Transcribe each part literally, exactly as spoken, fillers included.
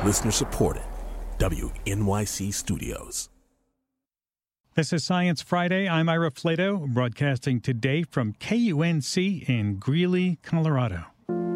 Listener supported. W N Y C Studios. This is Science Friday. I'm Ira Flato, broadcasting today from K U N C in Greeley, Colorado.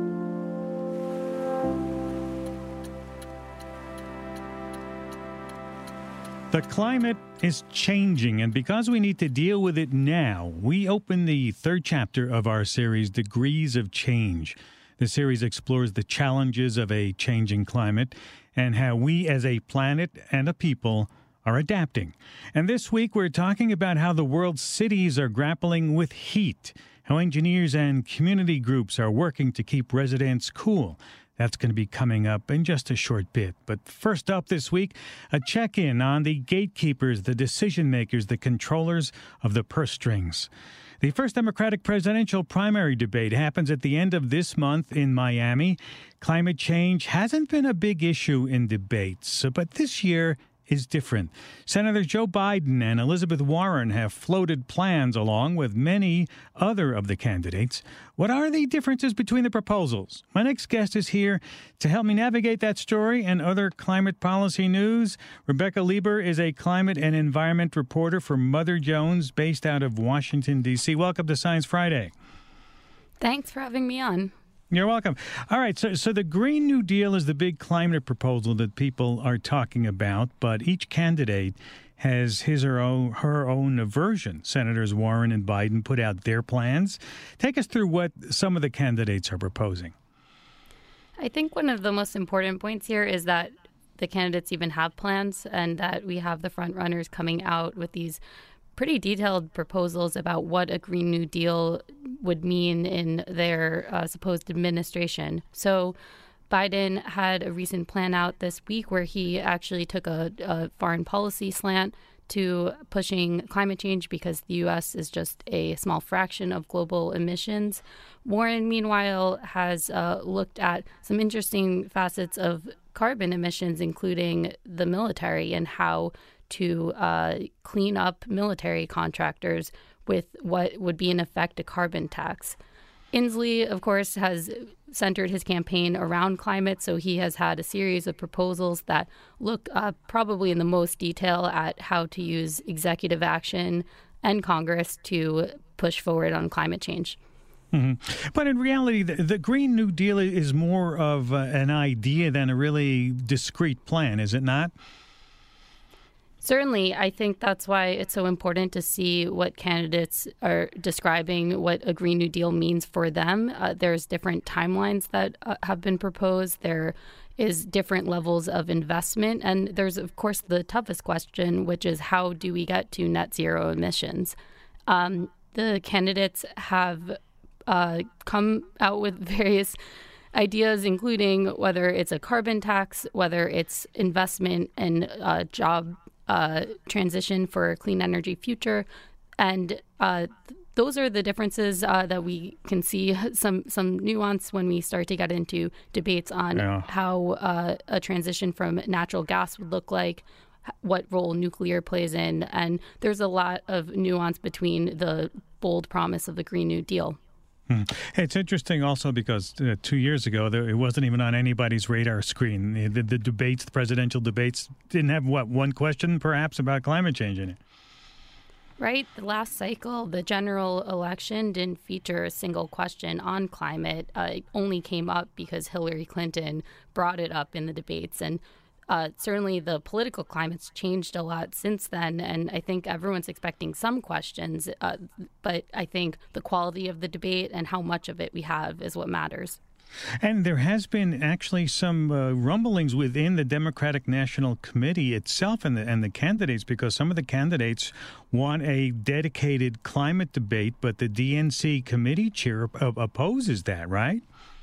The climate is changing, and because we need to deal with it now, we open the third chapter of our series, Degrees of Change. The series explores the challenges of a changing climate and how we as a planet and a people are adapting. And this week we're talking about how the world's cities are grappling with heat, how engineers and community groups are working to keep residents cool. That's going to be coming up in just a short bit. But first up this week, a check-in on the gatekeepers, the decision-makers, the controllers of the purse strings. The first Democratic presidential primary debate happens at the end of this month in Miami. Climate change hasn't been a big issue in debates, but this year is different. Senators Joe Biden and Elizabeth Warren have floated plans along with many other of the candidates. What are the differences between the proposals? My next guest is here to help me navigate that story and other climate policy news. Rebecca Leber is a climate and environment reporter for Mother Jones based out of Washington, D C. Welcome to Science Friday. Thanks for having me on. You're welcome. All right, so so the Green New Deal is the big climate proposal that people are talking about, but each candidate has his or own, her own version. Senators Warren and Biden put out their plans. Take us through what some of the candidates are proposing. I think one of the most important points here is that the candidates even have plans and that we have the front runners coming out with these pretty detailed proposals about what a Green New Deal would mean in their uh, supposed administration. So Biden had a recent plan out this week where he actually took a, a foreign policy slant to pushing climate change because the U S is just a small fraction of global emissions. Warren, meanwhile, has uh, looked at some interesting facets of carbon emissions, including the military and how to uh, clean up military contractors with what would be in effect a carbon tax. Inslee, of course, has centered his campaign around climate, so he has had a series of proposals that look uh, probably in the most detail at how to use executive action and Congress to push forward on climate change. Mm-hmm. But in reality, the, the Green New Deal is more of uh, an idea than a really discrete plan, is it not? Certainly, I think that's why it's so important to see what candidates are describing what a Green New Deal means for them. Uh, there's different timelines that uh, have been proposed. There is different levels of investment. And there's, of course, the toughest question, which is how do we get to net zero emissions? Um, the candidates have uh, come out with various ideas, including whether it's a carbon tax, whether it's investment and uh, job Uh, transition for a clean energy future. And uh, th- those are the differences uh, that we can see some some nuance when we start to get into debates on yeah. how uh, a transition from natural gas would look like, what role nuclear plays in. And there's a lot of nuance between the bold promise of the Green New Deal. Hmm. It's interesting also because uh, two years ago, there, it wasn't even on anybody's radar screen. The, the, the debates, the presidential debates, didn't have, what, one question perhaps about climate change in it? Right. The last cycle, the general election didn't feature a single question on climate. Uh, it only came up because Hillary Clinton brought it up in the debates. And Uh, certainly the political climate's changed a lot since then, and I think everyone's expecting some questions, uh, but I think the quality of the debate and how much of it we have is what matters. And there has been actually some uh, rumblings within the Democratic National Committee itself and the, and the candidates, because some of the candidates want a dedicated climate debate, but the D N C committee chair op- opposes that, right?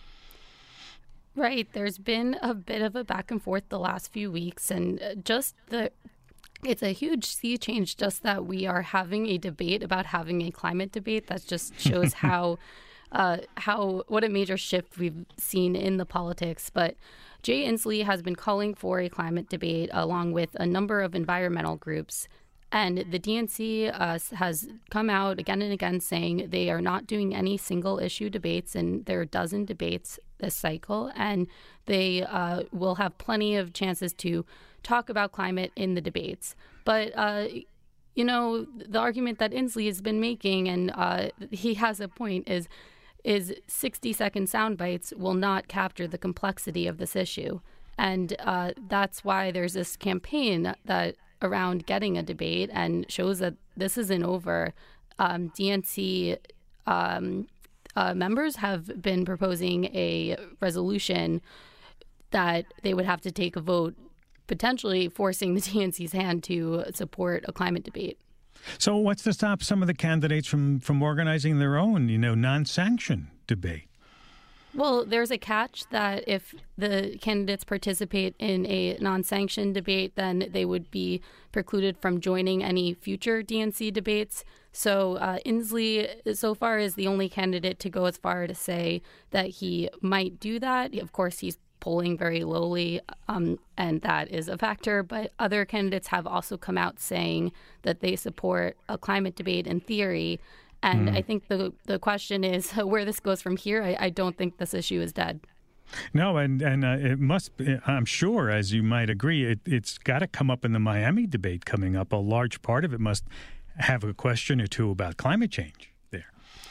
Right. There's been a bit of a back and forth the last few weeks, and just the it's a huge sea change just that we are having a debate about having a climate debate. That just shows how uh, how what a major shift we've seen in the politics. But Jay Inslee has been calling for a climate debate along with a number of environmental groups. And the D N C uh, has come out again and again saying they are not doing any single issue debates, and there are a dozen debates this cycle, and they uh, will have plenty of chances to talk about climate in the debates. But, uh, you know, the argument that Inslee has been making, and uh, he has a point, is is sixty-second sound bites will not capture the complexity of this issue. And uh, that's why there's this campaign that around getting a debate, and shows that this isn't over. Um, D N C um, uh, members have been proposing a resolution that they would have to take a vote, potentially forcing the D N C's hand to support a climate debate. So what's to stop some of the candidates from, from organizing their own, you know, non-sanctioned debate? Well, there's a catch that if the candidates participate in a non-sanctioned debate, then they would be precluded from joining any future D N C debates. So uh, Inslee, so far, is the only candidate to go as far to say that he might do that. Of course, he's polling very lowly, um, and that is a factor. But other candidates have also come out saying that they support a climate debate in theory. And mm. I think the the question is where this goes from here. I, I don't think this issue is dead. No, and, and uh, it must, I'm sure, as you might agree, it, it's got to come up in the Miami debate coming up. A large part of it must have a question or two about climate change there.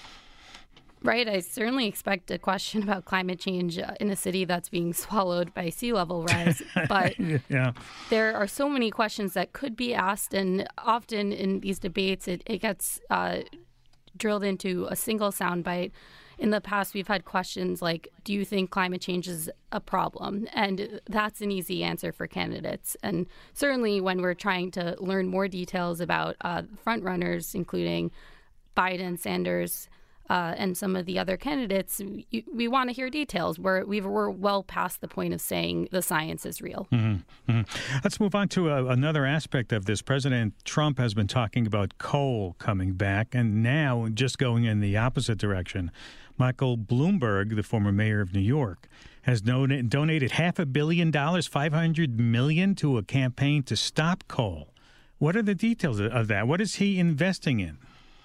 Right. I certainly expect a question about climate change in a city that's being swallowed by sea level rise. But yeah. There are so many questions that could be asked. And often in these debates, it, it gets uh, drilled into a single soundbite. In the past, we've had questions like, do you think climate change is a problem? And that's an easy answer for candidates. And certainly when we're trying to learn more details about uh, front runners, including Biden, Sanders, Uh, and some of the other candidates, we, we want to hear details. We're, we've, we're well past the point of saying the science is real. Mm-hmm. Mm-hmm. Let's move on to a, another aspect of this. President Trump has been talking about coal coming back, and now just going in the opposite direction. Michael Bloomberg, the former mayor of New York, has don- donated half a billion dollars, five hundred million dollars, to a campaign to stop coal. What are the details of that? What is he investing in?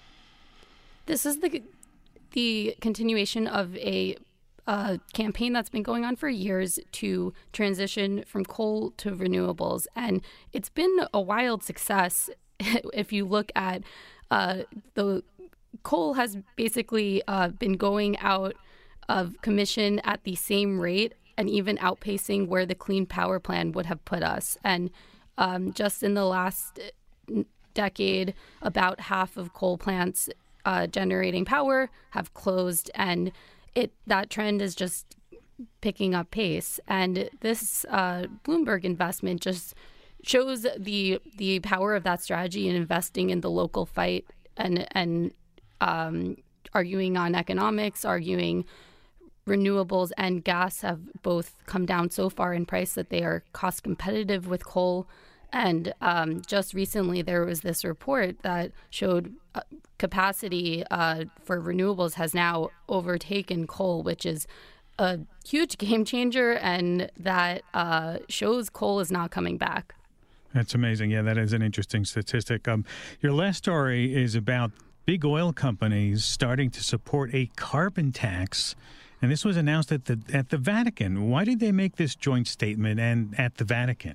This is the... the continuation of a uh, campaign that's been going on for years to transition from coal to renewables. And it's been a wild success. If you look at uh, the coal has basically uh, been going out of commission at the same rate and even outpacing where the Clean Power Plan would have put us. And um, just in the last decade, about half of coal plants Uh, generating power have closed, and it that trend is just picking up pace. And this uh, Bloomberg investment just shows the the power of that strategy in investing in the local fight and and um, arguing on economics, arguing renewables and gas have both come down so far in price that they are cost competitive with coal. And um, just recently, there was this report that showed uh, capacity uh, for renewables has now overtaken coal, which is a huge game changer, and that uh, shows coal is not coming back. That's amazing. Yeah, that is an interesting statistic. Um, your last story is about big oil companies starting to support a carbon tax, and this was announced at the at the Vatican. Why did they make this joint statement and at the Vatican?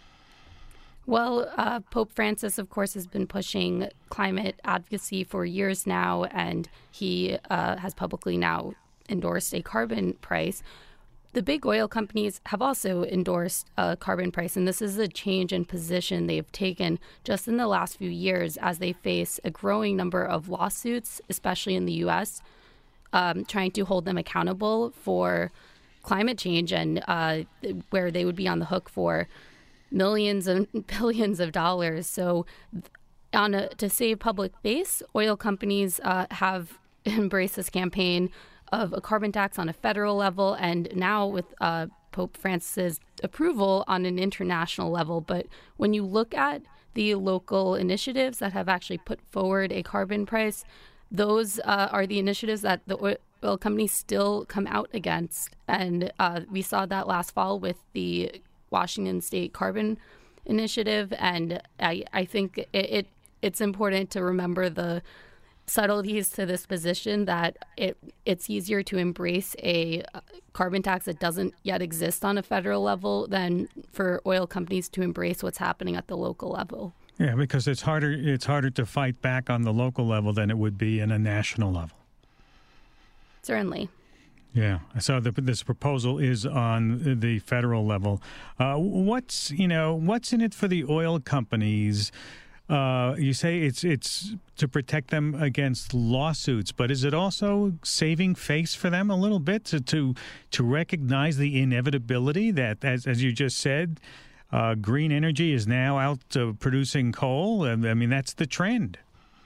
Well, uh, Pope Francis, of course, has been pushing climate advocacy for years now, and he uh, has publicly now endorsed a carbon price. The big oil companies have also endorsed a carbon price, and this is a change in position they've taken just in the last few years as they face a growing number of lawsuits, especially in the U S, um, trying to hold them accountable for climate change and uh, where they would be on the hook for millions and billions of dollars. So on a, to save public face, oil companies uh, have embraced this campaign of a carbon tax on a federal level, and now with uh, Pope Francis' approval on an international level. But when you look at the local initiatives that have actually put forward a carbon price, those uh, are the initiatives that the oil companies still come out against. And uh, we saw that last fall with the Washington State Carbon Initiative, and I, I think it, it it's important to remember the subtleties to this position, that it it's easier to embrace a carbon tax that doesn't yet exist on a federal level than for oil companies to embrace what's happening at the local level. Yeah, because it's harder it's harder to fight back on the local level than it would be in a national level. Certainly. Yeah. So the, this proposal is on the federal level. Uh, what's you know what's in it for the oil companies? Uh, you say it's it's to protect them against lawsuits, but is it also saving face for them a little bit to to, to recognize the inevitability that, as as you just said, uh, green energy is now out uh, producing coal? I mean, that's the trend.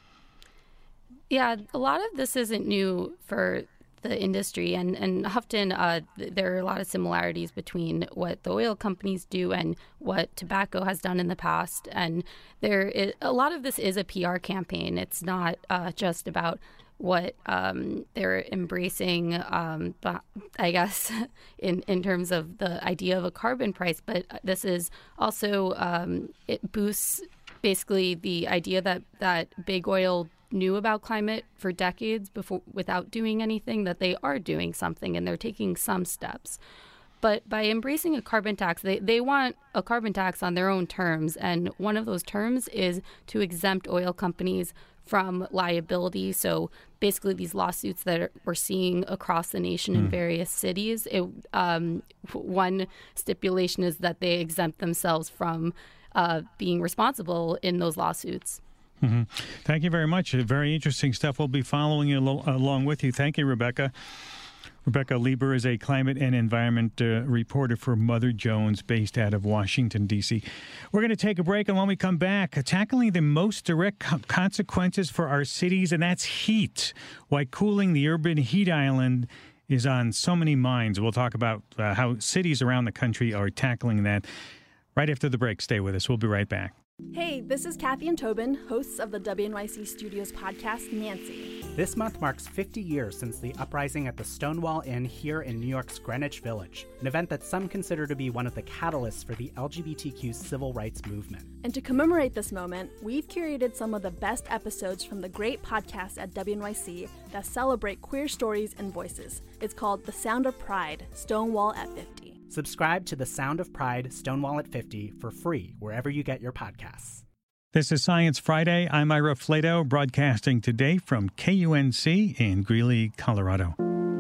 Yeah, a lot of this isn't new for the industry, and and often uh, there are a lot of similarities between what the oil companies do and what tobacco has done in the past. And there is, a lot of this is a P R campaign. It's not uh, just about what um, they're embracing, um, but I guess, in, in terms of the idea of a carbon price. But this is also, um, it boosts basically the idea that, that big oil knew about climate for decades before without doing anything, that they are doing something and they're taking some steps. But by embracing a carbon tax, they, they want a carbon tax on their own terms. And one of those terms is to exempt oil companies from liability. So basically these lawsuits that are, we're seeing across the nation in mm. various cities, it, um, one stipulation is that they exempt themselves from uh, being responsible in those lawsuits. Mm-hmm. Thank you very much. Very interesting stuff. We'll be following al- along with you. Thank you, Rebecca. Rebecca Lieber is a climate and environment uh, reporter for Mother Jones, based out of Washington, D C. We're going to take a break, and when we come back, uh, tackling the most direct co- consequences for our cities, and that's heat. Why cooling the urban heat island is on so many minds. We'll talk about uh, how cities around the country are tackling that right after the break. Stay with us. We'll be right back. Hey, this is Kathy and Tobin, hosts of the W N Y C Studios podcast, Nancy. This month marks fifty years since the uprising at the Stonewall Inn here in New York's Greenwich Village, an event that some consider to be one of the catalysts for the L G B T Q civil rights movement. And to commemorate this moment, we've curated some of the best episodes from the great podcast at W N Y C that celebrate queer stories and voices. It's called The Sound of Pride, Stonewall at fifty. Subscribe to The Sound of Pride, Stonewall at fifty for free wherever you get your podcasts. This is Science Friday. I'm Ira Flato, broadcasting today from K U N C in Greeley, Colorado.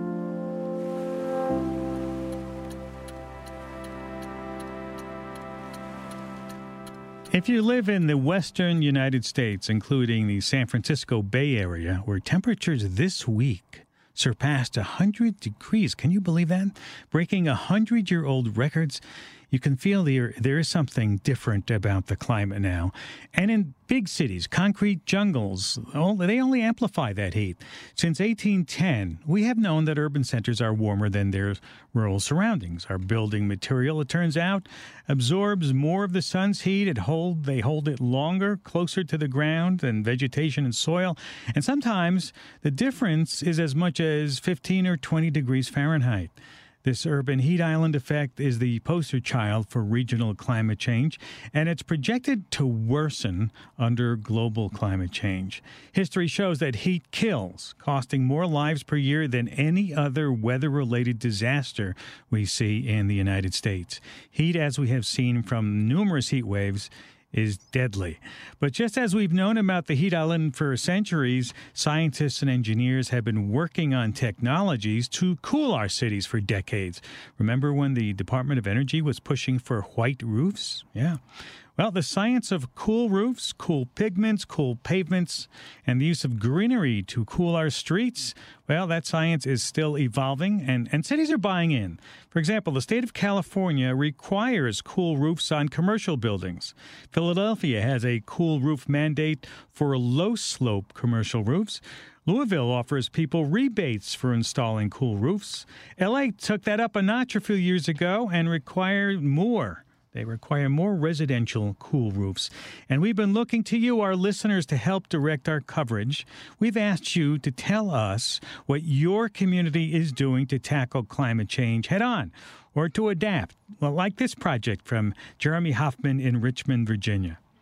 If you live in the western United States, including the San Francisco Bay Area, where temperatures this week surpassed one hundred degrees. Can you believe that? Breaking one hundred-year-old records. You can feel there, there is something different about the climate now. And in big cities, concrete jungles, they only amplify that heat. Since eighteen ten, we have known that urban centers are warmer than their rural surroundings. Our building material, it turns out, absorbs more of the sun's heat. It hold, they hold it longer, closer to the ground than vegetation and soil. And sometimes the difference is as much as fifteen or twenty degrees Fahrenheit. This urban heat island effect is the poster child for regional climate change, and it's projected to worsen under global climate change. History shows that heat kills, costing more lives per year than any other weather-related disaster we see in the United States. Heat, as we have seen from numerous heat waves, is deadly. But just as we've known about the heat island for centuries, scientists and engineers have been working on technologies to cool our cities for decades. Remember when the Department of Energy was pushing for white roofs? Yeah. Well, the science of cool roofs, cool pigments, cool pavements, and the use of greenery to cool our streets, well, that science is still evolving, and, and cities are buying in. For example, the state of California requires cool roofs on commercial buildings. Philadelphia has a cool roof mandate for low-slope commercial roofs. Louisville offers people rebates for installing cool roofs. L A took that up a notch a few years ago and required more. They require more residential cool roofs. And we've been looking to you, our listeners, to help direct our coverage. We've asked you to tell us what your community is doing to tackle climate change head on or to adapt. Well, like this project from Jeremy Hoffman in Richmond, Virginia.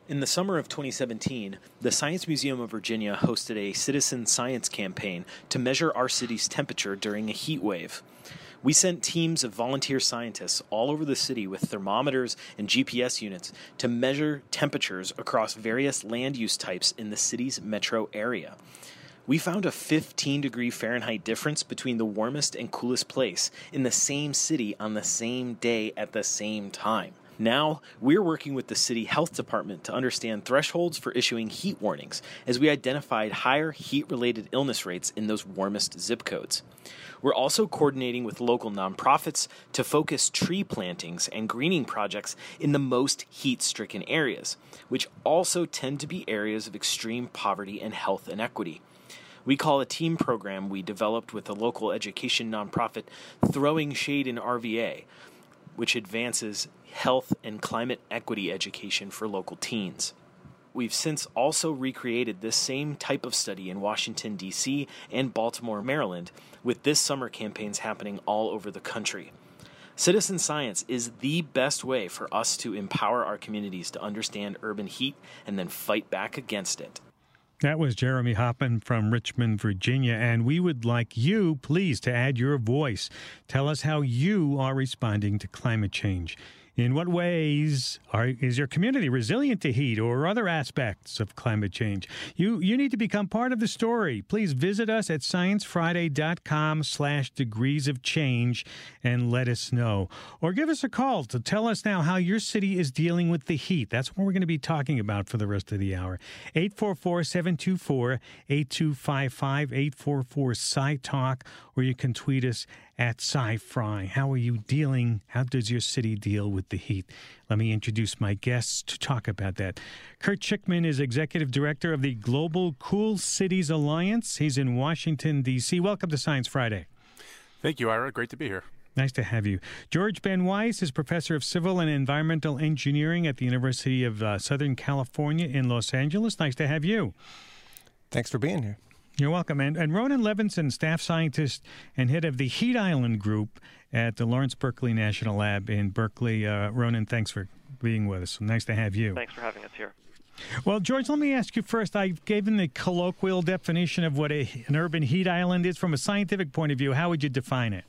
In the summer of twenty seventeen, the Science Museum of Virginia hosted a citizen science campaign to measure our city's temperature during a heat wave. We sent teams of volunteer scientists all over the city with thermometers and G P S units to measure temperatures across various land use types in the city's metro area. We found a fifteen degree Fahrenheit difference between the warmest and coolest place in the same city on the same day at the same time. Now, we're working with the city health department to understand thresholds for issuing heat warnings as we identified higher heat-related illness rates in those warmest zip codes. We're also coordinating with local nonprofits to focus tree plantings and greening projects in the most heat-stricken areas, which also tend to be areas of extreme poverty and health inequity. We call a team program we developed with the local education nonprofit Throwing Shade in R V A, which advances health and climate equity education for local teens. We've since also recreated this same type of study in Washington, D C and Baltimore, Maryland, with this summer campaigns happening all over the country. Citizen science is the best way for us to empower our communities to understand urban heat and then fight back against it. That was Jeremy Hoffman from Richmond, Virginia, and we would like you, please, to add your voice. Tell us how you are responding to climate change. In what ways are, is your community resilient to heat or other aspects of climate change? You you need to become part of the story. Please visit us at sciencefriday.com slash degrees of change and let us know. Or give us a call to tell us now how your city is dealing with the heat. That's what we're going to be talking about for the rest of the hour. eight four four, seven two four, eight two five five, eight four four, S C I talk, or you can tweet us at SciFri. How are you dealing? How does your city deal with the heat? Let me introduce my guests to talk about that. Kurt Schickman is Executive Director of the Global Cool Cities Alliance. He's in Washington, D C. Welcome to Science Friday. Thank you, Ira. Great to be here. Nice to have you. George Ben Weiss is Professor of Civil and Environmental Engineering at the University of uh, Southern California in Los Angeles. Nice to have you. Thanks for being here. You're welcome. And, and Ronan Levinson, staff scientist and head of the Heat Island Group at the Lawrence Berkeley National Lab in Berkeley. Uh, Ronan, thanks for being with us. Nice to have you. Thanks for having us here. Well, George, let me ask you first. I've given the colloquial definition of what a, an urban heat island is. From a scientific point of view, how would you define it?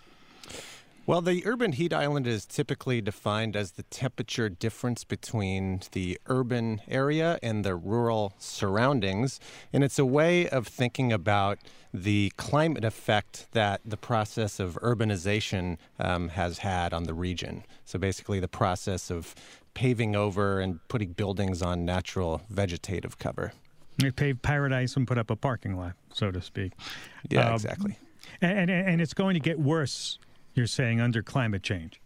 Well, the urban heat island is typically defined as the temperature difference between the urban area and the rural surroundings. And it's a way of thinking about the climate effect that the process of urbanization um, has had on the region. So basically the process of paving over and putting buildings on natural vegetative cover. They paved paradise and put up a parking lot, so to speak. Yeah, uh, exactly. And, and, and it's going to get worse, you're saying, under climate change.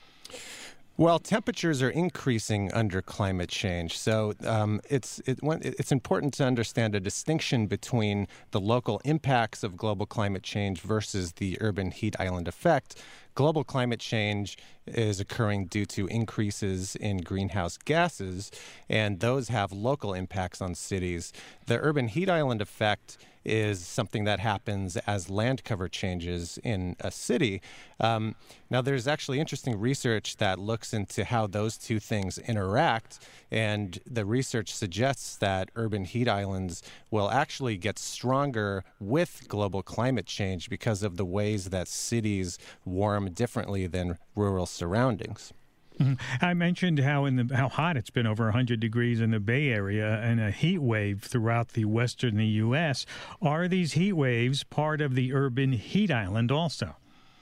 Well, temperatures are increasing under climate change, so um, it's it, it's important to understand a distinction between the local impacts of global climate change versus the urban heat island effect. Global climate change is occurring due to increases in greenhouse gases, and those have local impacts on cities. The urban heat island effect is something that happens as land cover changes in a city. Um, now, there's actually interesting research that looks into how those two things interact, and the research suggests that urban heat islands will actually get stronger with global climate change because of the ways that cities warm differently than rural surroundings. Mm-hmm. I mentioned how in the how hot it's been, over one hundred degrees in the Bay Area, and a heat wave throughout the western U S. Are these heat waves part of the urban heat island also?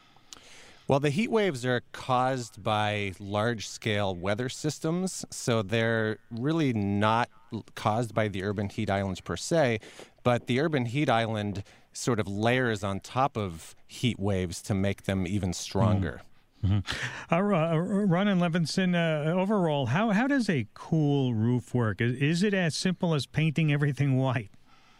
Well, the heat waves are caused by large-scale weather systems, so they're really not caused by the urban heat islands per se, but the urban heat island sort of layers on top of heat waves to make them even stronger. Mm. Mm-hmm. Uh, Ronan Levinson, uh, overall, how, how does a cool roof work? Is, is it as simple as painting everything white?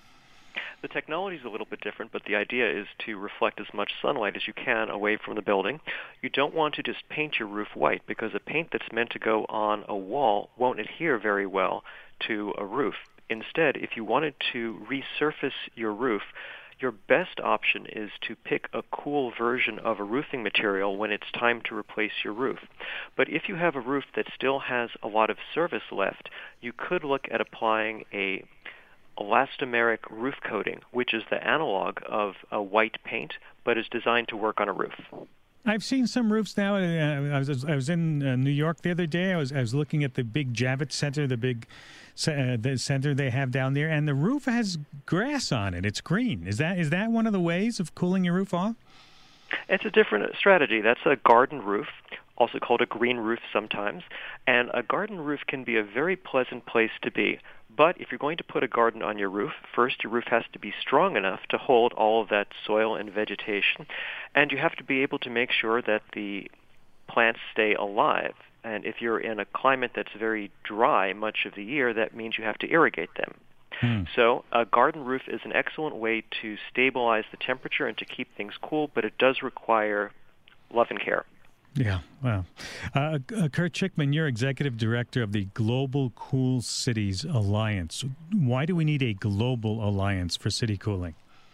The technology is a little bit different, but the idea is to reflect as much sunlight as you can away from the building. You don't want to just paint your roof white, because a paint that's meant to go on a wall won't adhere very well to a roof. Instead, if you wanted to resurface your roof, your best option is to pick a cool version of a roofing material when it's time to replace your roof. But if you have a roof that still has a lot of service left, you could look at applying a elastomeric roof coating, which is the analog of a white paint, but is designed to work on a roof. I've seen some roofs now. Uh, I was I was in uh, New York the other day. I was I was looking at the big Javits Center, the big uh, the center they have down there, and the roof has grass on it. It's green. Is that is that one of the ways of cooling your roof off? It's a different strategy. That's a garden roof, also called a green roof sometimes. And a garden roof can be a very pleasant place to be. But if you're going to put a garden on your roof, first your roof has to be strong enough to hold all of that soil and vegetation. And you have to be able to make sure that the plants stay alive. And if you're in a climate that's very dry much of the year, that means you have to irrigate them. Hmm. So a garden roof is an excellent way to stabilize the temperature and to keep things cool, but it does require love and care. Yeah, wow. Uh, uh, Kurt Schickman, you're executive director of the Global Cool Cities Alliance. Why do we need a global alliance for city cooling?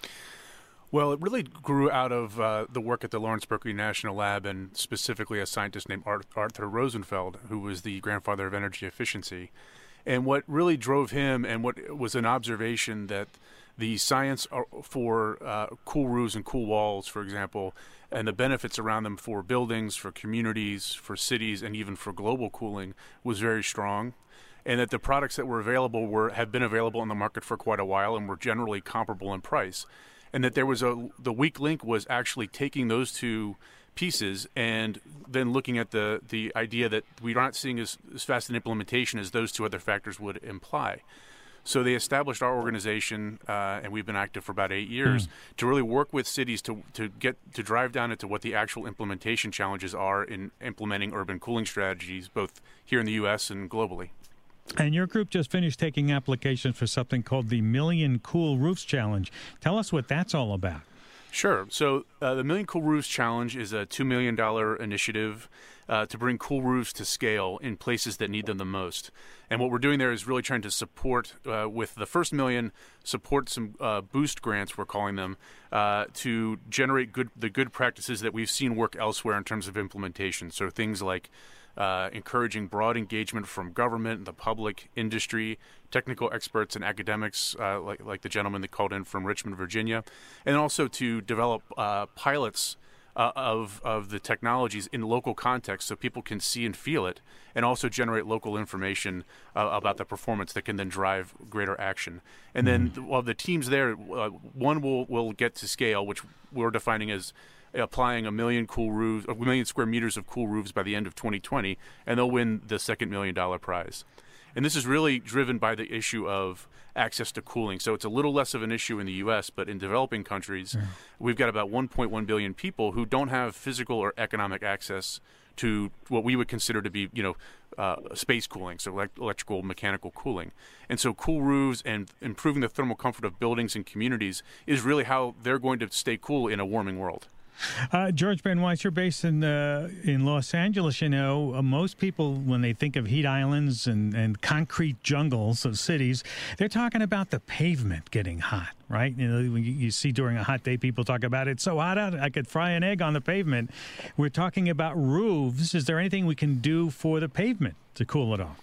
Well, it really grew out of uh, the work at the Lawrence Berkeley National Lab, and specifically a scientist named Arthur Rosenfeld, who was the grandfather of energy efficiency. And what really drove him, and what was an observation that the science for uh, cool roofs and cool walls, for example, and the benefits around them for buildings, for communities, for cities, and even for global cooling was very strong, and that the products that were available were have been available in the market for quite a while and were generally comparable in price, and that there was a the weak link was actually taking those two pieces and then looking at the the idea that we're not seeing as, as fast an implementation as those two other factors would imply. So they established our organization, uh, and we've been active for about eight years, mm. to really work with cities to to get to drive down into what the actual implementation challenges are in implementing urban cooling strategies, both here in the U S and globally. And your group just finished taking applications for something called the Million Cool Roofs Challenge. Tell us what that's all about. Sure. So uh, the Million Cool Roofs Challenge is a two million dollars initiative uh, to bring cool roofs to scale in places that need them the most. And what we're doing there is really trying to support, uh, with the first million, support some uh, boost grants, we're calling them, uh, to generate good the good practices that we've seen work elsewhere in terms of implementation. So things like Uh, encouraging broad engagement from government, the public, industry, technical experts, and academics, uh, like, like the gentleman that called in from Richmond, Virginia, and also to develop uh, pilots uh, of, of the technologies in local context so people can see and feel it, and also generate local information uh, about the performance that can then drive greater action. And then while well, the teams there, uh, one will, will get to scale, which we're defining as applying a million cool roofs, a million square meters of cool roofs by the end of twenty twenty, and they'll win the second million dollar prize. And this is really driven by the issue of access to cooling. So it's a little less of an issue in the U S, but in developing countries, yeah. we've got about one point one billion people who don't have physical or economic access to what we would consider to be, you know, uh, space cooling, so elect- electrical, mechanical cooling. And so cool roofs and improving the thermal comfort of buildings and communities is really how they're going to stay cool in a warming world. Uh, George Ben Weiss, you're based in uh, in Los Angeles. You know, uh, most people, when they think of heat islands and, and concrete jungles of cities, they're talking about the pavement getting hot, right? You know, you, you see during a hot day, people talk about it's so hot out, I could fry an egg on the pavement. We're talking about roofs. Is there anything we can do for the pavement to cool it off?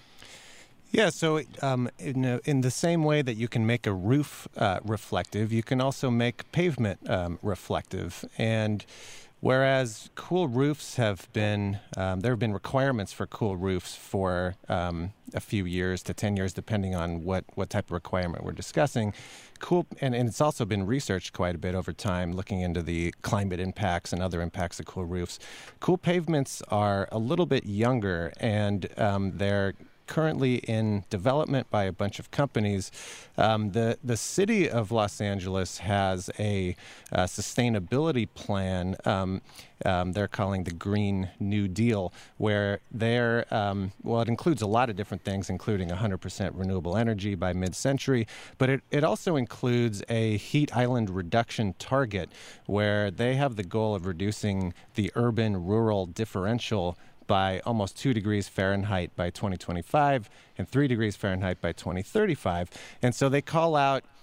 Yeah, so um, in, a, in the same way that you can make a roof uh, reflective, you can also make pavement um, reflective. And whereas cool roofs have been, um, there have been requirements for cool roofs for um, a few years to ten years, depending on what, what type of requirement we're discussing. Cool, and, and it's also been researched quite a bit over time, looking into the climate impacts and other impacts of cool roofs. Cool pavements are a little bit younger, and um, they're currently in development by a bunch of companies. Um, the the city of Los Angeles has a, a sustainability plan. Um, um, they're calling the Green New Deal, where they're um, well, it includes a lot of different things, including one hundred percent renewable energy by mid-century. But it, it also includes a heat island reduction target, where they have the goal of reducing the urban-rural differential by almost two degrees Fahrenheit by twenty twenty-five and three degrees Fahrenheit by twenty thirty-five. And so they call out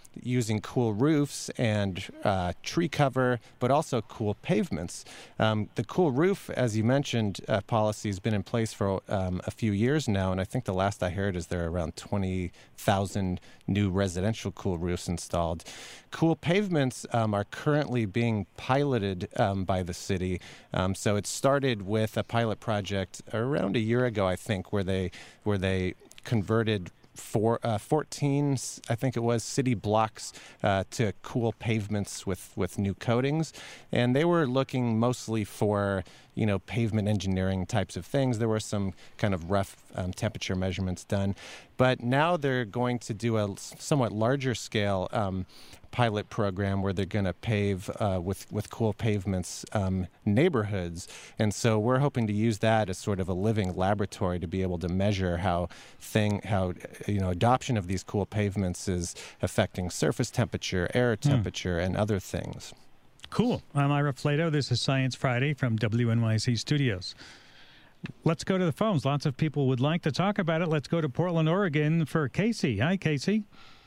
using cool roofs and uh, tree cover, but also cool pavements. Um, the cool roof, as you mentioned, uh, policy has been in place for um, a few years now, and I think the last I heard is there are around twenty thousand new residential cool roofs installed. Cool pavements um, are currently being piloted um, by the city. Um, so it started with a pilot project around a year ago, I think, where they where they converted Four, uh, fourteen, I think it was, city blocks uh, to cool pavements with, with new coatings. And they were looking mostly for, you know, pavement engineering types of things. There were some kind of rough um, temperature measurements done. But now they're going to do a somewhat larger scale um, pilot program where they're going to pave uh, with, with cool pavements um, neighborhoods. And so we're hoping to use that as sort of a living laboratory to be able to measure how thing how you know adoption of these cool pavements is affecting surface temperature, air temperature, mm. and other things. Cool. I'm Ira Flato. This is Science Friday from W N Y C Studios. Let's go to the phones. Lots of people would like to talk about it. Let's go to Portland, Oregon for Casey. Hi, Casey.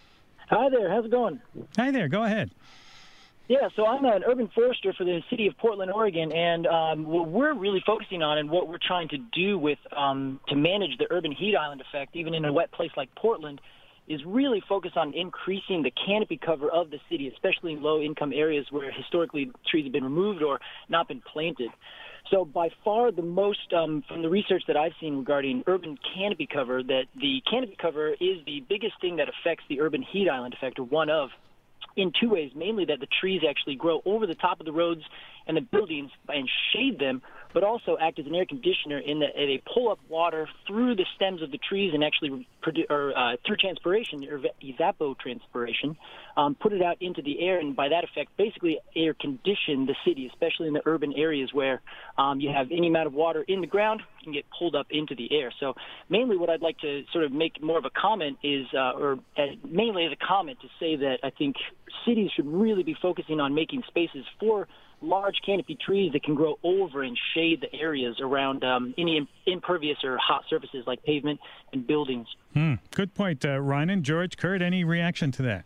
Hi there. How's it going? Hi there. Go ahead. Yeah, so I'm an urban forester for the city of Portland, Oregon, and um, what we're really focusing on and what we're trying to do with um, to manage the urban heat island effect, even in a wet place like Portland, is really focus on increasing the canopy cover of the city, especially in low-income areas where historically trees have been removed or not been planted. So by far the most, um, from the research that I've seen regarding urban canopy cover, that the canopy cover is the biggest thing that affects the urban heat island effect, or one of, in two ways, mainly that the trees actually grow over the top of the roads and the buildings and shade them, but also act as an air conditioner in that they pull up water through the stems of the trees and actually, produ- or uh, through transpiration, or evapotranspiration, um, put it out into the air, and by that effect, basically air condition the city, especially in the urban areas where um, you have any amount of water in the ground can get pulled up into the air. So mainly what I'd like to sort of make more of a comment is, uh, or uh, mainly as a comment to say that I think cities should really be focusing on making spaces for large canopy trees that can grow over and shade the areas around um, any impervious or hot surfaces like pavement and buildings. Hmm. Good point, uh, Ryan. George, Kurt, any reaction to that?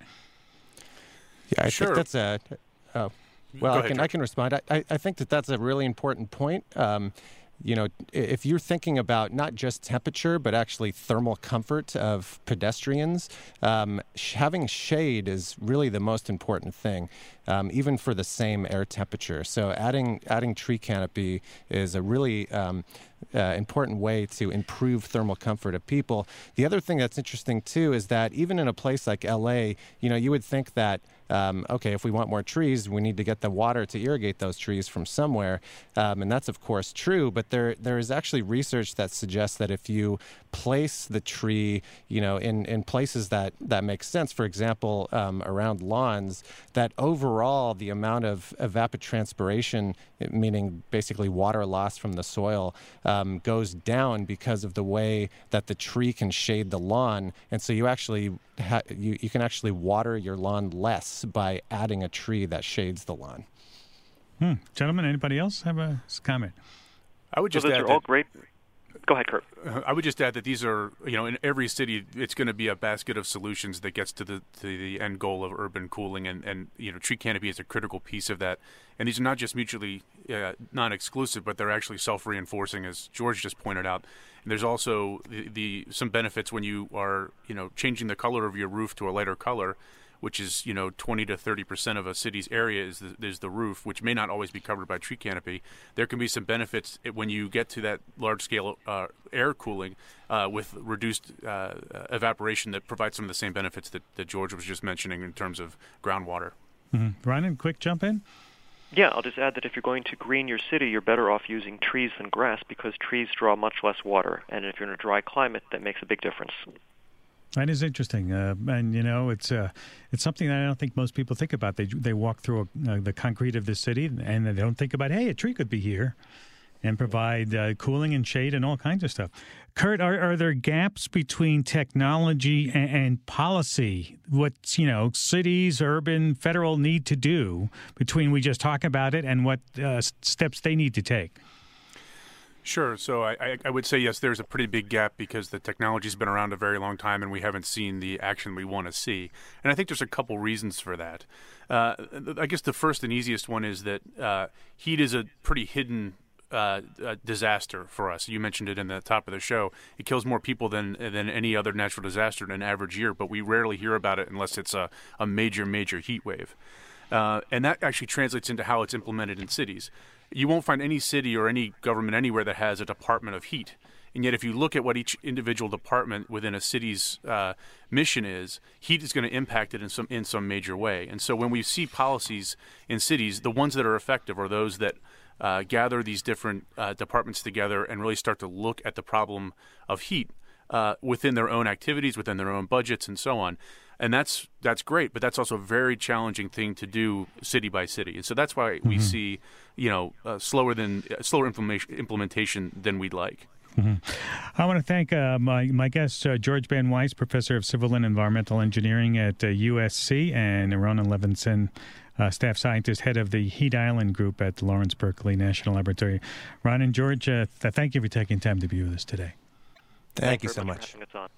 Yeah, I sure. think that's a. Oh, well, Go I ahead, can George. I can respond. I, I think that that's a really important point. Um, you know, if you're thinking about not just temperature, but actually thermal comfort of pedestrians, um, sh- having shade is really the most important thing, um, even for the same air temperature. So adding adding tree canopy is a really um, uh, important way to improve thermal comfort of people. The other thing that's interesting, too, is that even in a place like L A, you know, you would think that Um, okay, if we want more trees, we need to get the water to irrigate those trees from somewhere. Um, and that's, of course, true. But there there is actually research that suggests that if you place the tree, you know, in, in places that, that make sense, for example, um, around lawns, that overall the amount of evapotranspiration, meaning basically water loss from the soil, um, goes down because of the way that the tree can shade the lawn. And so you actually ha- you, you can actually water your lawn less by adding a tree that shades the lawn. Hmm. Gentlemen, anybody else have a comment? I would just so those add are that, all great. Go ahead, Kurt. Uh, I would just add that these are, you know, in every city, it's going to be a basket of solutions that gets to the to the end goal of urban cooling, and, and you know, tree canopy is a critical piece of that. And these are not just mutually uh, non-exclusive, but they're actually self-reinforcing, as George just pointed out. And there's also the, the some benefits when you are, you know, changing the color of your roof to a lighter color, which is, you know, twenty to thirty percent of a city's area is the, is the roof, which may not always be covered by tree canopy. There can be some benefits when you get to that large-scale uh, air cooling uh, with reduced uh, evaporation that provides some of the same benefits that, that George was just mentioning in terms of groundwater. Mm-hmm. Ryan, quick jump in? Yeah, I'll just add that if you're going to green your city, you're better off using trees than grass because trees draw much less water. And if you're in a dry climate, that makes a big difference. That is interesting, uh, and you know it's uh, it's something that I don't think most people think about. They they walk through a, uh, the concrete of the city, and they don't think about, hey, a tree could be here, and provide uh, cooling and shade and all kinds of stuff. Kurt, are, are there gaps between technology and, and policy? What you know, cities, urban, federal need to do between we just talk about it and what uh, steps they need to take? Sure. So I, I, I would say, yes, there's a pretty big gap because the technology's been around a very long time and we haven't seen the action we want to see. And I think there's a couple reasons for that. Uh, I guess the first and easiest one is that uh, heat is a pretty hidden uh, uh, disaster for us. You mentioned it in the top of the show. It kills more people than than any other natural disaster in an average year, but we rarely hear about it unless it's a, a major, major heat wave. Uh, and that actually translates into how it's implemented in cities. You won't find any city or any government anywhere that has a department of heat. And yet if you look at what each individual department within a city's uh, mission is, heat is going to impact it in some in some major way. And so when we see policies in cities, the ones that are effective are those that uh, gather these different uh, departments together and really start to look at the problem of heat uh, within their own activities, within their own budgets, and so on. And that's that's great, but that's also a very challenging thing to do city by city. And so that's why mm-hmm. we see, you know, uh, slower than uh, slower implementation implementation than we'd like. Mm-hmm. I want to thank uh, my my guest uh, George Ben Weiss, professor of civil and environmental engineering at uh, U S C, and Ronan Levinson, uh, staff scientist, head of the Heat Island Group at the Lawrence Berkeley National Laboratory. Ron and George, uh, th- thank you for taking time to be with us today. Thank Thanks you so much. much. For having us on.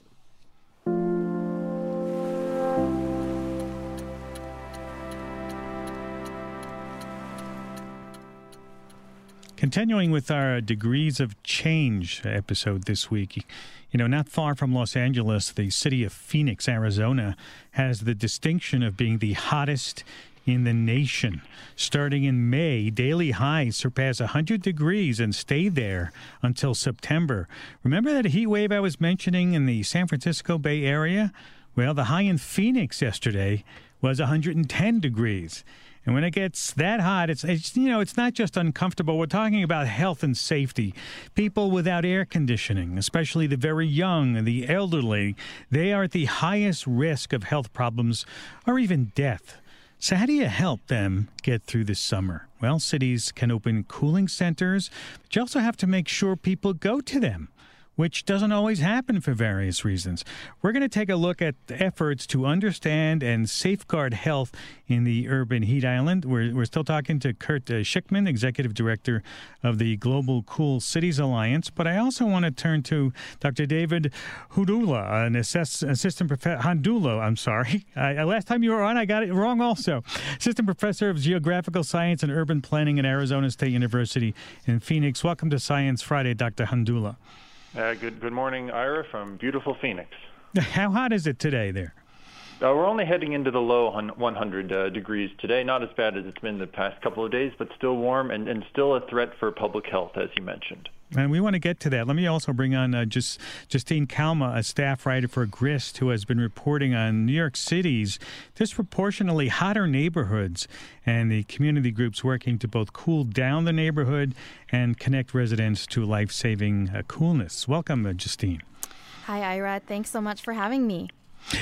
Continuing with our Degrees of Change episode this week, you know, not far from Los Angeles, the city of Phoenix, Arizona, has the distinction of being the hottest in the nation. Starting in May, daily highs surpass one hundred degrees and stay there until September. Remember that heat wave I was mentioning in the San Francisco Bay Area? Well, the high in Phoenix yesterday was one hundred ten degrees. And when it gets that hot, it's, it's, you know, it's not just uncomfortable. We're talking about health and safety. People without air conditioning, especially the very young and the elderly, they are at the highest risk of health problems or even death. So how do you help them get through this summer? Well, cities can open cooling centers, but you also have to make sure people go to them, which doesn't always happen for various reasons. We're going to take a look at the efforts to understand and safeguard health in the urban heat island. We're, we're still talking to Kurt uh, Schickman, Executive Director of the Global Cool Cities Alliance. But I also want to turn to Doctor David Handula, an assess, assistant professor. Handula, I'm sorry. I, last time you were on, I got it wrong also. Assistant Professor of Geographical Science and Urban Planning at Arizona State University in Phoenix. Welcome to Science Friday, Doctor Handula. Uh, good good morning, Ira, from beautiful Phoenix. How hot is it today there? Uh, we're only heading into the low one hundred uh, degrees today. Not as bad as it's been the past couple of days, but still warm and, and still a threat for public health, as you mentioned. And we want to get to that. Let me also bring on uh, just Justine Kalma, a staff writer for GRIST, who has been reporting on New York City's disproportionately hotter neighborhoods and the community groups working to both cool down the neighborhood and connect residents to life-saving uh, coolness. Welcome, uh, Justine. Hi, Ira. Thanks so much for having me.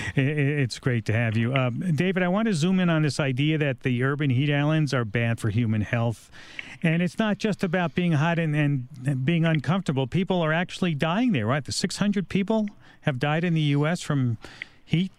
It's great to have you. Uh, David, I want to zoom in on this idea that the urban heat islands are bad for human health. And it's not just about being hot and, and being uncomfortable. People are actually dying there, right? The six hundred people have died in the U S from heat.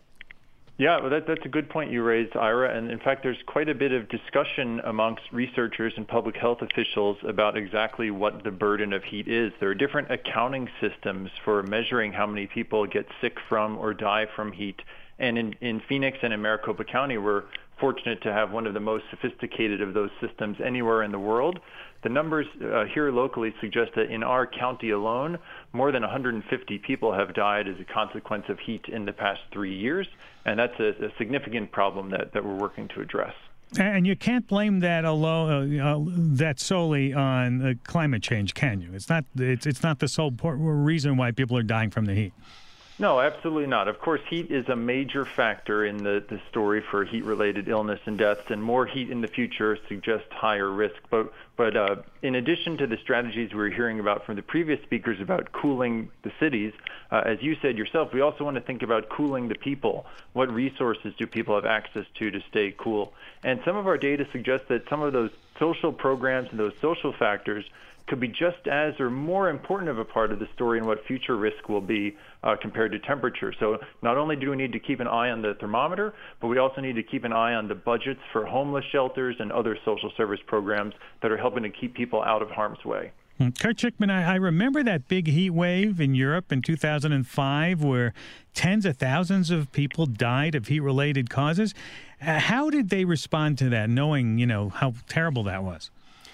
Yeah, well, that, that's a good point you raised, Ira. And in fact, there's quite a bit of discussion amongst researchers and public health officials about exactly what the burden of heat is. There are different accounting systems for measuring how many people get sick from or die from heat. And in, in Phoenix and in Maricopa County, we're fortunate to have one of the most sophisticated of those systems anywhere in the world. The numbers uh, here locally suggest that in our county alone, more than one hundred fifty people have died as a consequence of heat in the past three years, and that's a, a significant problem that, that we're working to address. And you can't blame that alone, uh, uh, that solely on uh, climate change, can you? It's not. It's it's not the sole reason why people are dying from the heat. No, absolutely not. Of course, heat is a major factor in the, the story for heat-related illness and deaths, and more heat in the future suggests higher risk. But, but uh, in addition to the strategies we were hearing about from the previous speakers about cooling the cities, uh, as you said yourself, we also want to think about cooling the people. What resources do people have access to to stay cool? And some of our data suggests that some of those social programs and those social factors could be just as or more important of a part of the story and what future risk will be uh, compared to temperature. So not only do we need to keep an eye on the thermometer, but we also need to keep an eye on the budgets for homeless shelters and other social service programs that are helping to keep people out of harm's way. Kurt Schickman, I, I remember that big heat wave in Europe in two thousand five where tens of thousands of people died of heat-related causes. Uh, how did they respond to that, knowing, you know, how terrible that was?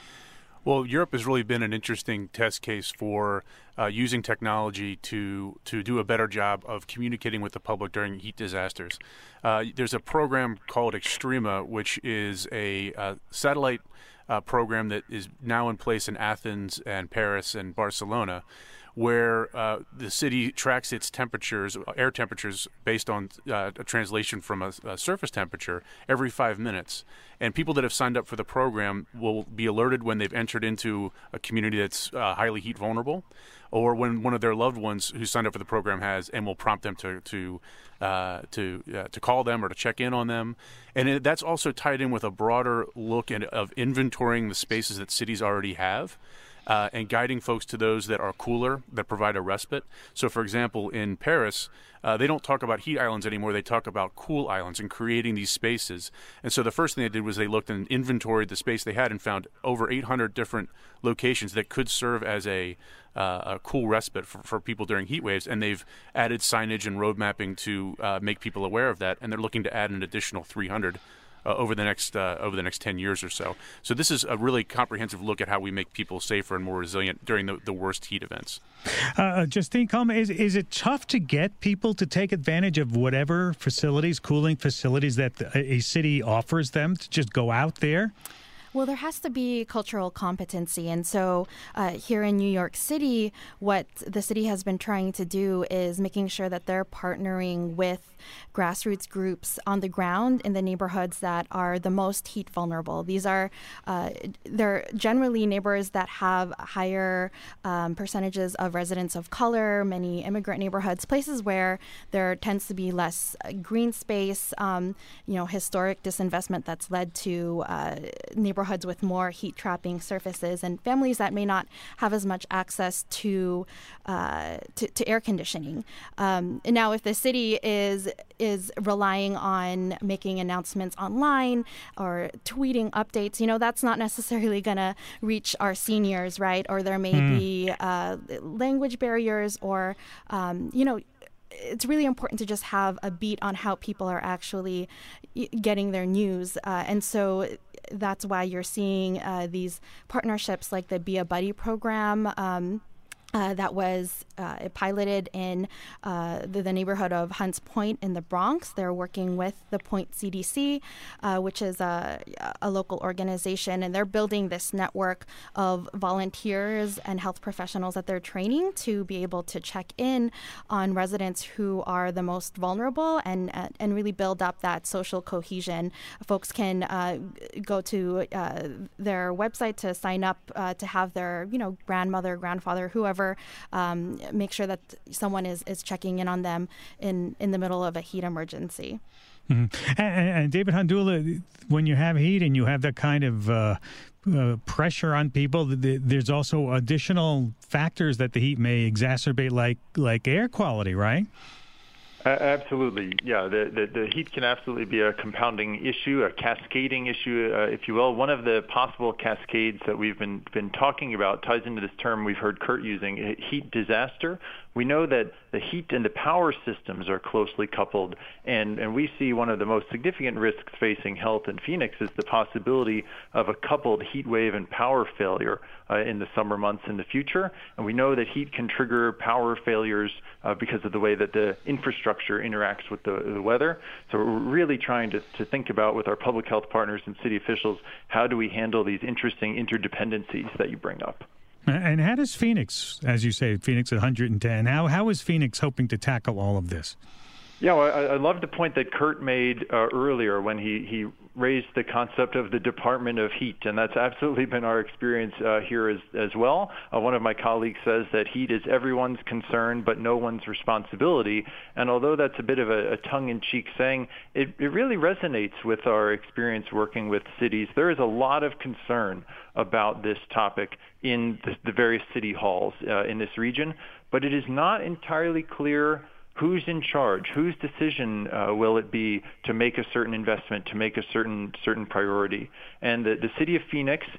Well, Europe has really been an interesting test case for uh, using technology to to do a better job of communicating with the public during heat disasters. Uh, there's a program called Extrema, which is a uh, satellite uh, program that is now in place in Athens and Paris and Barcelona, where uh, the city tracks its temperatures, air temperatures, based on uh, a translation from a, a surface temperature every five minutes. And people that have signed up for the program will be alerted when they've entered into a community that's uh, highly heat vulnerable, or when one of their loved ones who signed up for the program has, and will prompt them to to uh, to uh, to call them or to check in on them. And it, that's also tied in with a broader look at, of inventorying the spaces that cities already have. Uh, and guiding folks to those that are cooler, that provide a respite. So, for example, in Paris, uh, they don't talk about heat islands anymore. They talk about cool islands and creating these spaces. And so the first thing they did was they looked and inventoried the space they had and found over eight hundred different locations that could serve as a, uh, a cool respite for, for people during heat waves. And they've added signage and road mapping to uh, make people aware of that. And they're looking to add an additional three hundred Uh, over the next uh, over the next ten years or so. So this is a really comprehensive look at how we make people safer and more resilient during the, the worst heat events. Uh, Justine Coleman, is is it tough to get people to take advantage of whatever facilities, cooling facilities that a city offers them to just go out there? Well, there has to be cultural competency. And so uh, here in New York City, what the city has been trying to do is making sure that they're partnering with grassroots groups on the ground in the neighborhoods that are the most heat vulnerable. These are uh, they're generally neighborhoods that have higher um, percentages of residents of color, many immigrant neighborhoods, places where there tends to be less uh, green space, um, you know, historic disinvestment that's led to uh, neighborhoods with more heat trapping surfaces and families that may not have as much access to uh, to, to air conditioning. Um, and now, if the city is is relying on making announcements online or tweeting updates, you know, that's not necessarily going to reach our seniors, right? Or there may mm. be uh, language barriers or, um, you know, it's really important to just have a beat on how people are actually getting their news. Uh, and so that's why you're seeing uh, these partnerships like the Be a Buddy program, um, Uh, that was uh, piloted in uh, the, the neighborhood of Hunts Point in the Bronx. They're working with the Point C D C, uh, which is a, a local organization, and they're building this network of volunteers and health professionals that they're training to be able to check in on residents who are the most vulnerable and uh, and really build up that social cohesion. Folks can uh, go to uh, their website to sign up uh, to have their, you know, grandmother, grandfather, whoever, Um, make sure that someone is, is checking in on them in, in the middle of a heat emergency. Mm-hmm. And, and David Handula, when you have heat and you have that kind of uh, uh, pressure on people, the, there's also additional factors that the heat may exacerbate, like like air quality, right? Uh, absolutely. Yeah, the, the, the heat can absolutely be a compounding issue, a cascading issue, uh, if you will. One of the possible cascades that we've been, been talking about ties into this term we've heard Kurt using, heat disaster. We know that the heat and the power systems are closely coupled, and, and we see one of the most significant risks facing health in Phoenix is the possibility of a coupled heat wave and power failure uh, in the summer months in the future. And we know that heat can trigger power failures uh, because of the way that the infrastructure interacts with the, the weather. So we're really trying to, to think about with our public health partners and city officials, how do we handle these interesting interdependencies that you bring up? And how does Phoenix, as you say, Phoenix one hundred ten, how how is Phoenix hoping to tackle all of this? Yeah, well, I, I love the point that Kurt made uh, earlier when he, he raised the concept of the Department of Heat, and that's absolutely been our experience uh, here as, as well. Uh, one of my colleagues says that heat is everyone's concern but no one's responsibility, and although that's a bit of a, a tongue-in-cheek saying, it, it really resonates with our experience working with cities. There is a lot of concern about this topic in the, the various city halls uh, in this region, but it is not entirely clear who's in charge, whose decision uh, will it be to make a certain investment, to make a certain certain priority. And the, the city of Phoenix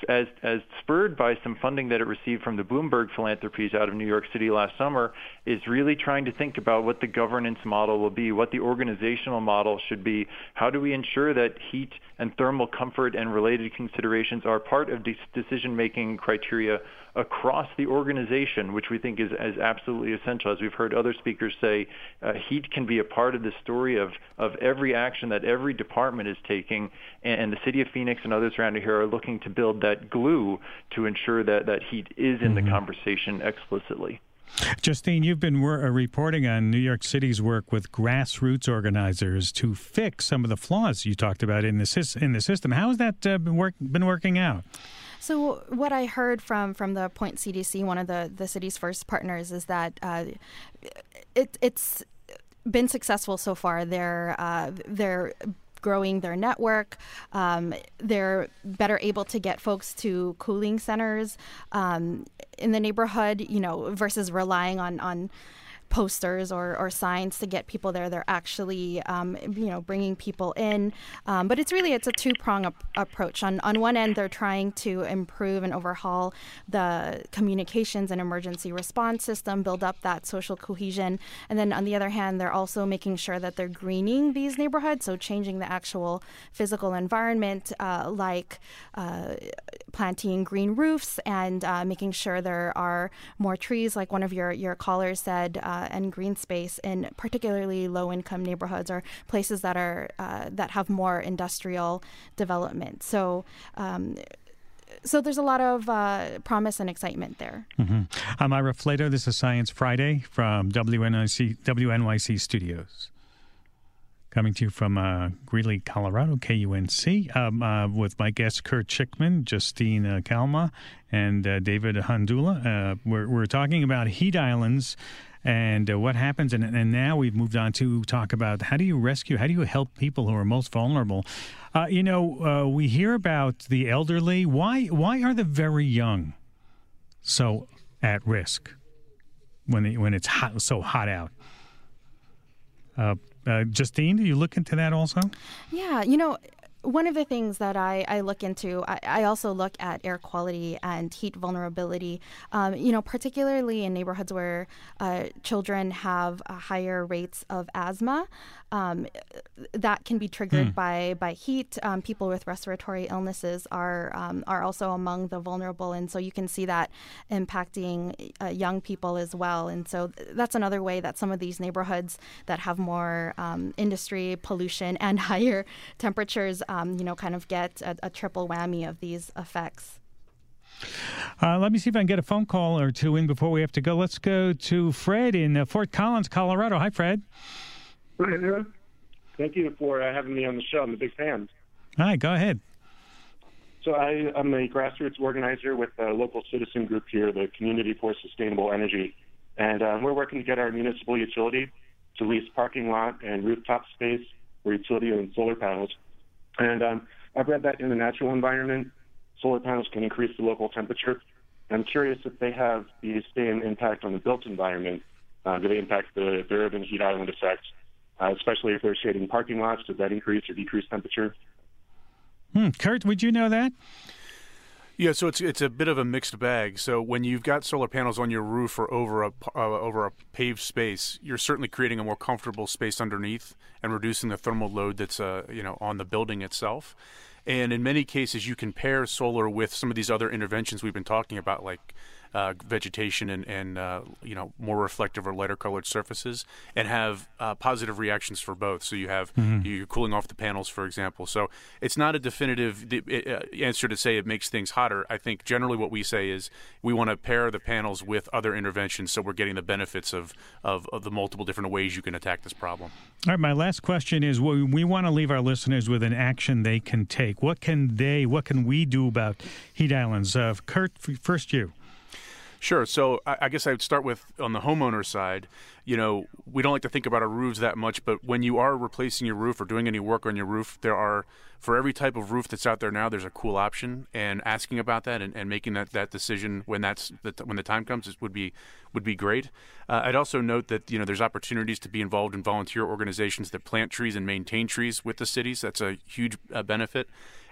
as as spurred by some funding that it received from the Bloomberg Philanthropies out of New York City last summer, is really trying to think about what the governance model will be, what the organizational model should be. How do we ensure that heat and thermal comfort and related considerations are part of de- decision-making criteria across the organization, which we think is, is absolutely essential. As we've heard other speakers say, uh, heat can be a part of the story of, of every action that every department is taking, and, and the city of Phoenix and others around here are looking to build that glue to ensure that, that heat is in mm-hmm. the conversation explicitly. Justine, you've been wor- reporting on New York City's work with grassroots organizers to fix some of the flaws you talked about in the, sy- in the system. How has that uh, been, work- been working out? So what I heard from, from the Point C D C, one of the, the city's first partners, is that uh, it, it's been successful so far. They're uh, they're growing their network. Um, they're better able to get folks to cooling centers um, in the neighborhood, you know, versus relying on on posters or, or signs to get people there. They're actually, um, you know, bringing people in. Um, but it's really, it's a two-prong ap- approach. On on one end, they're trying to improve and overhaul the communications and emergency response system, build up that social cohesion. And then on the other hand, they're also making sure that they're greening these neighborhoods, so changing the actual physical environment, uh, like uh, planting green roofs and uh, making sure there are more trees, like one of your, your callers said, uh, and green space in particularly low-income neighborhoods or places that are uh, that have more industrial development. So, um, so there's a lot of uh, promise and excitement there. Mm-hmm. I'm Ira Flato. This is Science Friday from W N Y C, W N Y C Studios. Coming to you from uh, Greeley, Colorado, K U N C, um, uh, with my guests Kurt Schickman, Justine uh, Kalma, and uh, David Handula. Uh, we're, we're talking about heat islands and uh, what happens. And, and now we've moved on to talk about how do you rescue, how do you help people who are most vulnerable? Uh, you know, uh, we hear about the elderly. Why, why are the very young so at risk when, they, when it's hot, so hot out? Uh, uh, Justine, do you look into that also? Yeah, you know, one of the things that I, I look into, I, I also look at air quality and heat vulnerability, um, you know, particularly in neighborhoods where uh, children have uh, higher rates of asthma. Um, that can be triggered mm. by, by heat. Um, people with respiratory illnesses are um, are also among the vulnerable, and so you can see that impacting uh, young people as well. And so that's another way that some of these neighborhoods that have more um, industry pollution and higher temperatures, um, you know, kind of get a, a triple whammy of these effects. Uh, let me see if I can get a phone call or two in before we have to go. Let's go to Fred in uh, Fort Collins, Colorado. Hi, Fred. Thank you for uh, having me on the show. I'm a big fan. Hi, go ahead. So I, I'm a grassroots organizer with a local citizen group here, the Community for Sustainable Energy. And um, we're working to get our municipal utility to lease parking lot and rooftop space for utility and solar panels. And um, I've read that in the natural environment, solar panels can increase the local temperature. I'm curious if they have the same impact on the built environment. Uh, do they impact the, the urban heat island effect? Uh, especially if they're shading parking lots, does that increase or decrease temperature? Hmm. Kurt, would you know that? Yeah, so it's it's a bit of a mixed bag. So when you've got solar panels on your roof or over a uh, over a paved space, you're certainly creating a more comfortable space underneath and reducing the thermal load that's uh, you know on the building itself. And in many cases, you can pair solar with some of these other interventions we've been talking about, like uh, vegetation and, and uh, you know, more reflective or lighter colored surfaces, and have uh, positive reactions for both. So you have mm-hmm. you're cooling off the panels, for example. So it's not a definitive uh, answer to say it makes things hotter. I think generally what we say is we want to pair the panels with other interventions, so we're getting the benefits of, of, of the multiple different ways you can attack this problem. All right, my last question is, we, we want to leave our listeners with an action they can take. What can they, what can we do about heat islands? Uh, Kurt, first you. Sure. So I, I guess I would start with on the homeowner side. You know, we don't like to think about our roofs that much, but when you are replacing your roof or doing any work on your roof, there are, for every type of roof that's out there now, there's a cool option, and asking about that and, and making that, that decision when that's when the time comes is, would be would be great. Uh, I'd also note that, you know, there's opportunities to be involved in volunteer organizations that plant trees and maintain trees with the cities. That's a huge uh, benefit.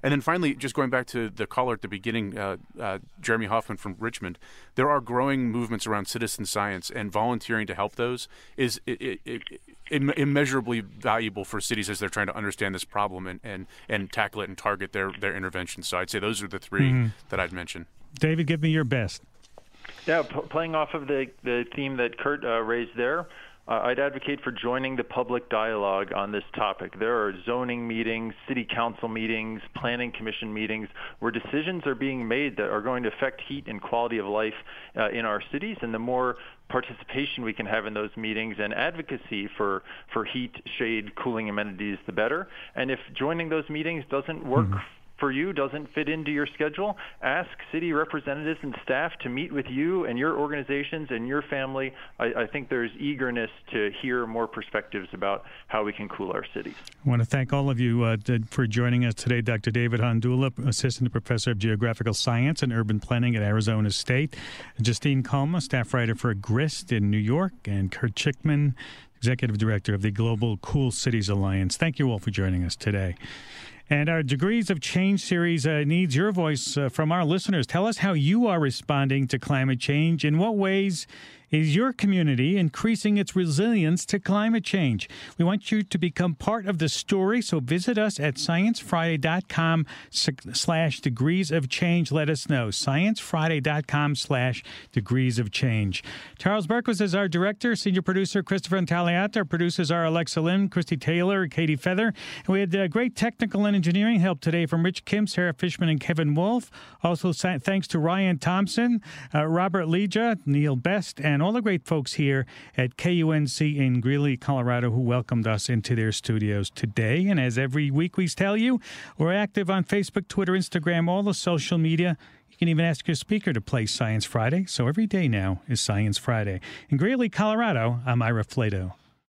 And then finally, just going back to the caller at the beginning, uh, uh, Jeremy Hoffman from Richmond, there are growing movements around citizen science, and volunteering to help those is it, it, it, it, immeasurably valuable for cities as they're trying to understand this problem and, and, and tackle it and target their, their intervention. So I'd say those are the three mm-hmm. that I'd mention. David, give me your best. Yeah, p- playing off of the, the theme that Kurt uh, raised there, Uh, I'd advocate for joining the public dialogue on this topic. There are zoning meetings, city council meetings, planning commission meetings where decisions are being made that are going to affect heat and quality of life uh, in our cities. And the more participation we can have in those meetings and advocacy for, for heat, shade, cooling amenities, the better. And if joining those meetings doesn't work mm-hmm. for you, doesn't fit into your schedule, ask city representatives and staff to meet with you and your organizations and your family. I, I think there's eagerness to hear more perspectives about how we can cool our cities. I want to thank all of you uh, for joining us today. Doctor David Hondula, Assistant Professor of Geographical Science and Urban Planning at Arizona State, Justine Colma, staff writer for GRIST in New York, and Kurt Schickman, Executive Director of the Global Cool Cities Alliance. Thank you all for joining us today. And our Degrees of Change series uh, needs your voice uh, from our listeners. Tell us how you are responding to climate change. In what ways is your community increasing its resilience to climate change? We want you to become part of the story, so visit us at science friday dot com slash degrees of change. Let us know. science friday dot com slash degrees of change. Charles Berquist is our director. Senior producer Christopher Intagliata. Our producers are Alexa Lim, Christy Taylor, Katie Feather. And we had uh, great technical and engineering help today from Rich Kim, Sarah Fishman, and Kevin Wolf. Also, thanks to Ryan Thompson, uh, Robert Leja, Neil Best, and all the great folks here at K U N C in Greeley, Colorado, who welcomed us into their studios today. And as every week we tell you, we're active on Facebook, Twitter, Instagram, all the social media. You can even ask your speaker to play Science Friday. So every day now is Science Friday. In Greeley, Colorado, I'm Ira Flato.